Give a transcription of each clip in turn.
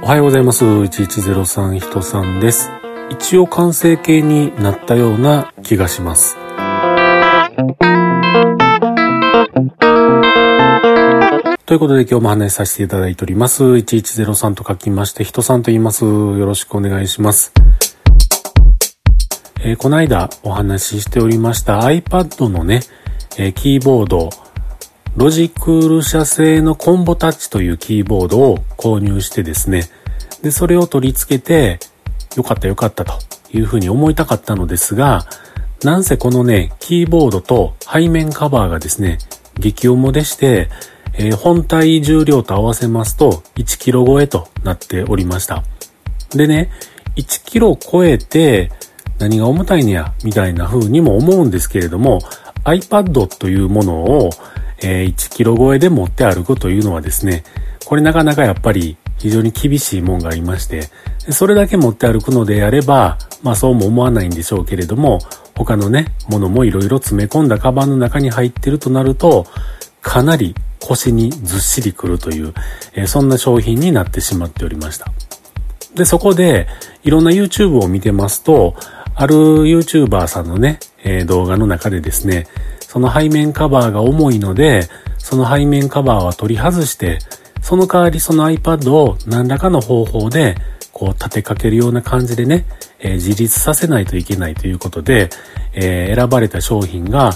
おはようございます。1103人さんです。一応完成形になったような気がします。ということで今日も話しさせていただいております。1103と書きまして人さんと言います。よろしくお願いします。この間お話ししておりました iPad のね、キーボードロジクール社製のコンボタッチというキーボードを購入してですね、でそれを取り付けてよかったというふうに思いたかったのですが、なんせこのねキーボードと背面カバーがですね激重でして、本体重量と合わせますと1キロ超えとなっておりました。でね、1キロ超えて何が重たいねやみたいな風にも思うんですけれども、 iPad というものを1キロ超えで持って歩くというのはですね、これなかなかやっぱり非常に厳しいもんがありまして、それだけ持って歩くのであればそうも思わないんでしょうけれども、他のねものもいろいろ詰め込んだカバンの中に入ってるとなるとかなり腰にずっしりくるという、そんな商品になってしまっておりました。でそこでいろんな YouTube を見てますと、ある YouTuber さんのね、動画の中でですね、その背面カバーが重いので、その背面カバーは取り外して、その代わりその iPad を何らかの方法でこう立てかけるような感じでね、自立させないといけないということで、選ばれた商品が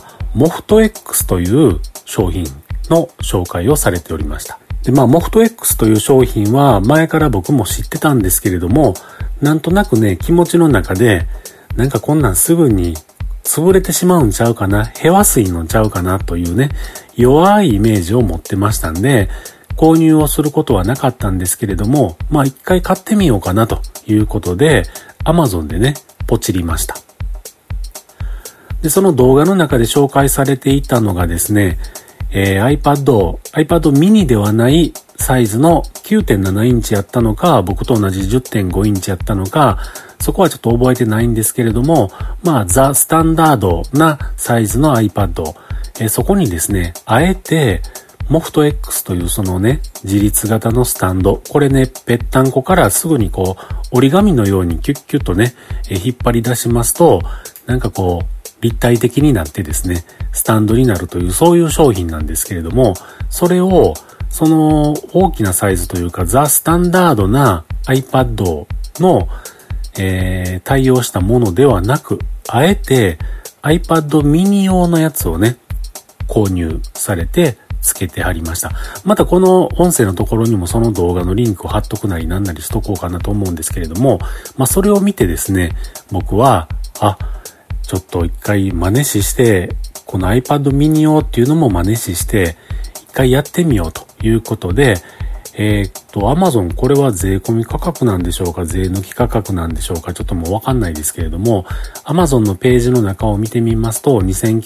MOFT-X という商品の紹介をされておりました。で、MOFT-X という商品は前から僕も知ってたんですけれども、なんとなくね気持ちの中でなんかこんなんすぐに潰れてしまうんちゃうかな、へわすいのちゃうかなというね弱いイメージを持ってましたんで、購入をすることはなかったんですけれども、一回買ってみようかなということで Amazon でねポチりました。でその動画の中で紹介されていたのがですね、iPad mini ではないサイズの 9.7 インチやったのか、僕と同じ 10.5 インチやったのか、そこはちょっと覚えてないんですけれども、ザ・スタンダードなサイズの iPad、そこにですね、あえて、MOFT-X というそのね、自立型のスタンド、これね、ぺったんこからすぐにこう、折り紙のようにキュッキュッとね、引っ張り出しますと、なんかこう、立体的になってですね、スタンドになるという、そういう商品なんですけれども、それを、その大きなサイズというか、ザ・スタンダードな iPad の対応したものではなく、あえて iPad mini 用のやつをね購入されてつけてはりました。またこの音声のところにもその動画のリンクを貼っとくなりなんなりしとこうかなと思うんですけれども、それを見てですね、僕はちょっと一回真似してこの iPad mini 用っていうのも真似して一回やってみようということで、Amazon これは税込み価格なんでしょうか、税抜き価格なんでしょうか、ちょっともうわかんないですけれども、Amazon のページの中を見てみますと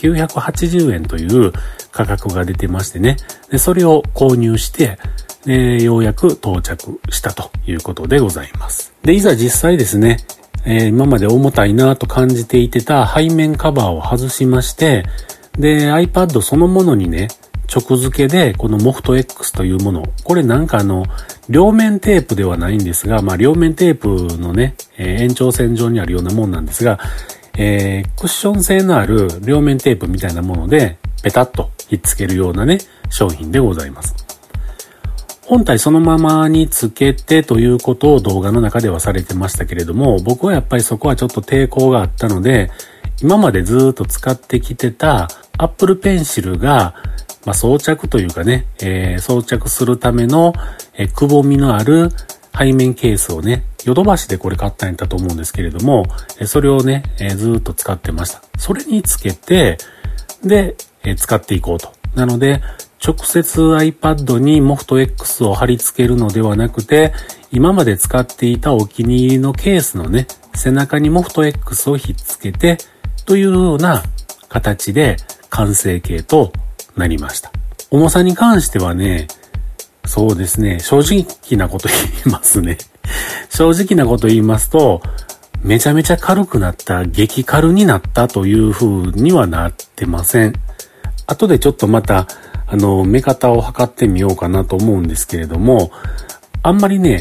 2980円という価格が出てましてね、でそれを購入してようやく到着したということでございます。でいざ実際ですね、今まで重たいなと感じていてた背面カバーを外しまして、で iPad そのものにね直付けでこの MOFT-X というもの、これなんか両面テープではないんですが、両面テープのね、延長線上にあるようなもんなんですが、クッション性のある両面テープみたいなものでペタッとひっつけるようなね商品でございます。本体そのままにつけてということを動画の中ではされてましたけれども、僕はやっぱりそこはちょっと抵抗があったので、今までずっと使ってきてた Apple Pencil が装着というかね、装着するための、くぼみのある背面ケースをね、ヨドバシでこれ買ったんやったと思うんですけれども、それをね、ずっと使ってました。それにつけて、で、使っていこうと。なので、直接 iPad に MOFT-X を貼り付けるのではなくて、今まで使っていたお気に入りのケースのね、背中に MOFT-X をひっつけて、というような形で完成形となりました。重さに関してはね、そうですね、正直なこと言いますね。正直なこと言いますと、めちゃめちゃ軽くなった、激軽になったという風にはなってません。後でちょっとまた、目方を測ってみようかなと思うんですけれども、あんまりね、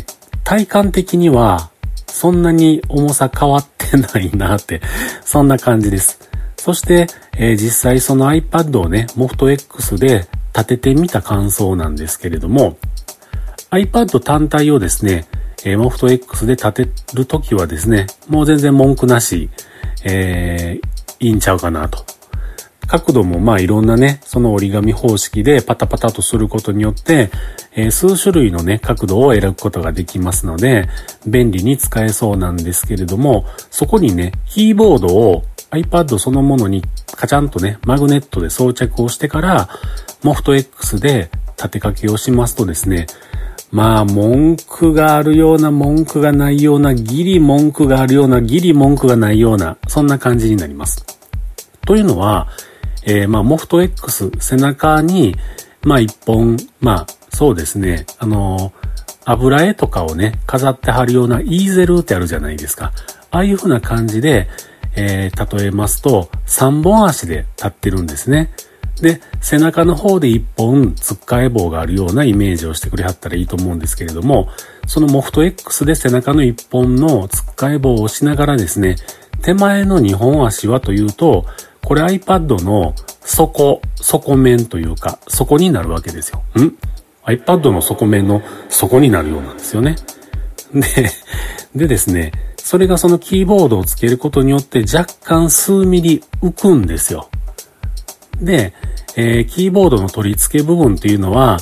体感的にはそんなに重さ変わってないなって、そんな感じです。そして、実際その iPad をね、MOFT-X で立ててみた感想なんですけれども、iPad 単体をですね、MOFT-X で立てるときはですね、もう全然文句なし、いいんちゃうかなと。角度もまあいろんなね、その折り紙方式でパタパタとすることによって、数種類のね、角度を選ぶことができますので、便利に使えそうなんですけれども、そこにね、キーボードを iPad そのものにカチャンとね、マグネットで装着をしてから、MOFT-X で立て掛けをしますとですね、まあ、文句があるような、文句がないような、ギリ文句があるような、ギリ文句がないような、そんな感じになります。というのは、まあ、MOFT-X 背中に、まあ、一本、まあ、そうですね、油絵とかをね、飾って貼るようなイーゼルってあるじゃないですか。ああいう風な感じで、例えますと、3本足で立ってるんですね。で、背中の方で1本つっかえ棒があるようなイメージをしてくれはったらいいと思うんですけれども、そのMOFT-Xで背中の1本のつっかえ棒をしながらですね、手前の2本足はというと、これ iPad の底面というか、底になるわけですよ。iPad の底面の底になるようなんですよね。でですね、それがそのキーボードをつけることによって若干数ミリ浮くんですよ。で、キーボードの取り付け部分っていうのは、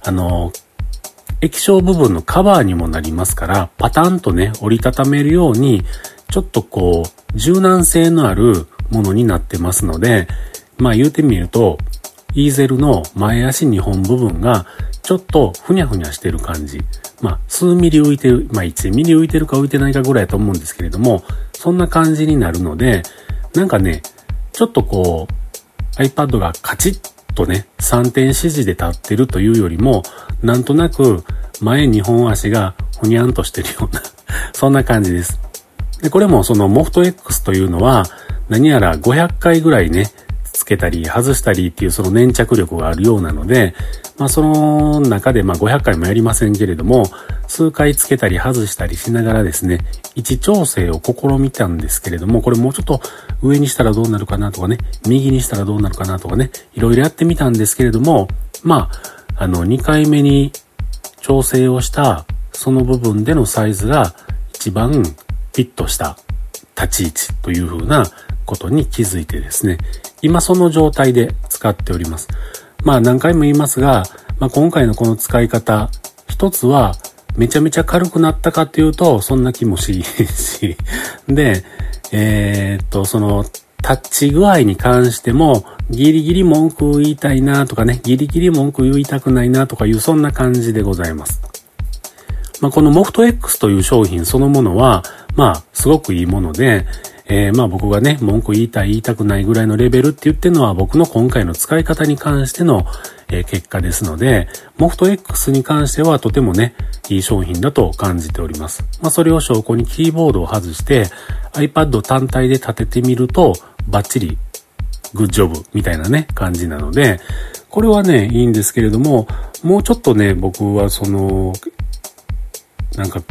液晶部分のカバーにもなりますから、パタンとね、折りたためるように、ちょっとこう、柔軟性のあるものになってますので、まあ言うてみると、イーゼルの前足2本部分が、ちょっとふにゃふにゃしてる感じ。まあ、数ミリ浮いてる、まあ1ミリ浮いてるか浮いてないかぐらいだと思うんですけれども、そんな感じになるので、なんかね、ちょっとこう、iPad がカチッとね、3点指示で立ってるというよりも、なんとなく前2本足がふにゃんとしてるような、そんな感じです。で、これもそのMOFT-Xというのは、何やら500回ぐらいね、つけたり外したりっていうその粘着力があるようなので、まあその中でまあ500回もやりませんけれども、数回つけたり外したりしながらですね、位置調整を試みたんですけれども、これもうちょっと上にしたらどうなるかなとかね、右にしたらどうなるかなとかね、いろいろやってみたんですけれども、まあ、2回目に調整をしたその部分でのサイズが一番フィットした立ち位置という風なことに気づいてですね、今その状態で使っております。まあ何回も言いますが、まあ今回のこの使い方、一つはめちゃめちゃ軽くなったかっていうと、そんな気もしで、そのタッチ具合に関しても、ギリギリ文句言いたいなとかね、ギリギリ文句言いたくないなとかいう、そんな感じでございます。まあこのMOFT-Xという商品そのものは、まあすごくいいもので、まあ僕がね、文句言いたい言いたくないぐらいのレベルって言ってるのは僕の今回の使い方に関しての、結果ですので、MOFT-X に関してはとてもね、いい商品だと感じております。まあそれを証拠にキーボードを外して iPad 単体で立ててみるとバッチリグッジョブみたいなね、感じなので、これはね、いいんですけれども、もうちょっとね、僕はその、なんか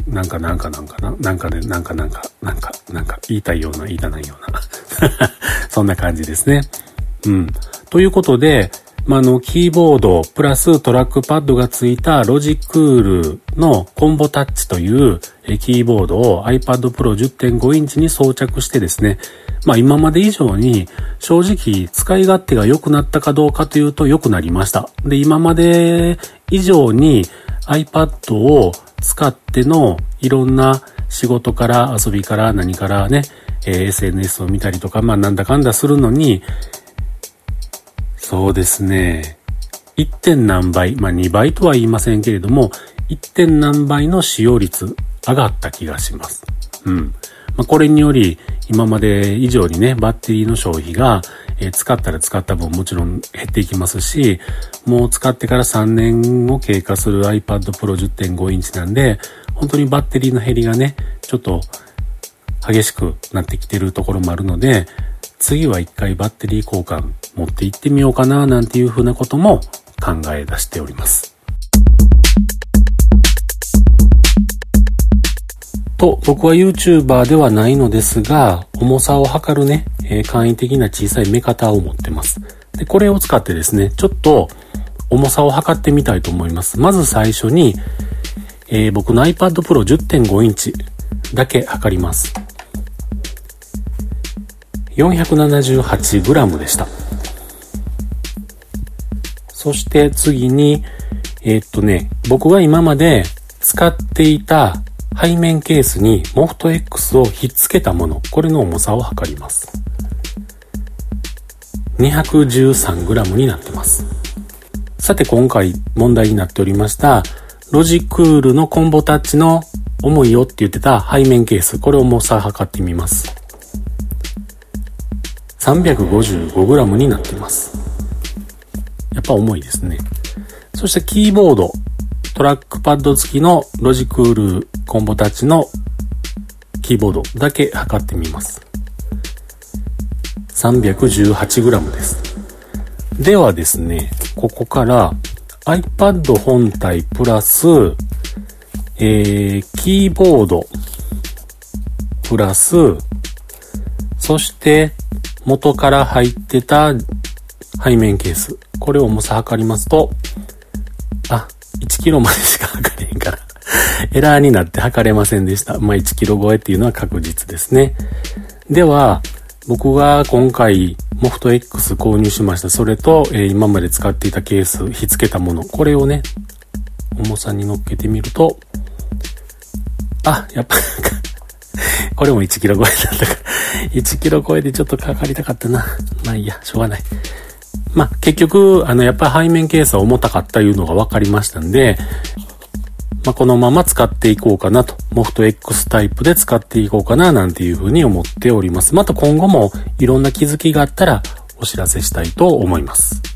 言いたいような言いたないようなそんな感じですね。ということで、まあ、キーボードプラストラックパッドがついたロジクールのコンボタッチというキーボードを iPad Pro 10.5 インチに装着してですね、まあ今まで以上に正直使い勝手が良くなったかどうかというと良くなりました。で、今まで以上に iPad を使ってのいろんな仕事から遊びから何からね、SNS を見たりとか、まあなんだかんだするのに、そうですね、1. 点何倍、まあ2倍とは言いませんけれども、1. 点何倍の使用率上がった気がします。まあ、これにより今まで以上にね、バッテリーの消費が、使ったら使った分もちろん減っていきますし、もう使ってから3年を経過する iPad Pro 10.5 インチなんで、本当にバッテリーの減りがね、ちょっと激しくなってきてるところもあるので、次は一回バッテリー交換持って行ってみようかななんていうふうなことも考え出しております。 僕は YouTuber ではないのですが、重さを測るね、簡易的な小さいメカターを持ってます。で、これを使ってですね、ちょっと重さを測ってみたいと思います。まず最初に、僕の iPad Pro 10.5 インチだけ測ります。478g でした。そして次に、僕が今まで使っていた背面ケースにモフト X をひっつけたもの、これの重さを測ります。213g になってます。さて今回問題になっておりましたロジクールのコンボタッチの重いよって言ってた背面ケース、これ重さ測ってみます。355g になっています。やっぱ重いですね。そしてキーボード、トラックパッド付きのロジクールコンボタッチのキーボードだけ測ってみます。318g です。ではですね、ここから iPad 本体プラス、キーボードプラス、そして元から入ってた背面ケース、これを重さ測りますと、1キロまでしか測れへんからエラーになって測れませんでした。1キロ超えっていうのは確実ですね。では僕が今回モフト X 購入しました。それと、今まで使っていたケースひっつけたもの、これをね重さに乗っけてみると、やっぱこれも1キロ超えだったから1キロ超えでちょっとかかりたかったな。いいや、しょうがない。結局やっぱり背面ケースは重たかったいうのが分かりましたんで、このまま使っていこうかなと、モフト X タイプで使っていこうかななんていうふうに思っております。また今後もいろんな気づきがあったらお知らせしたいと思います。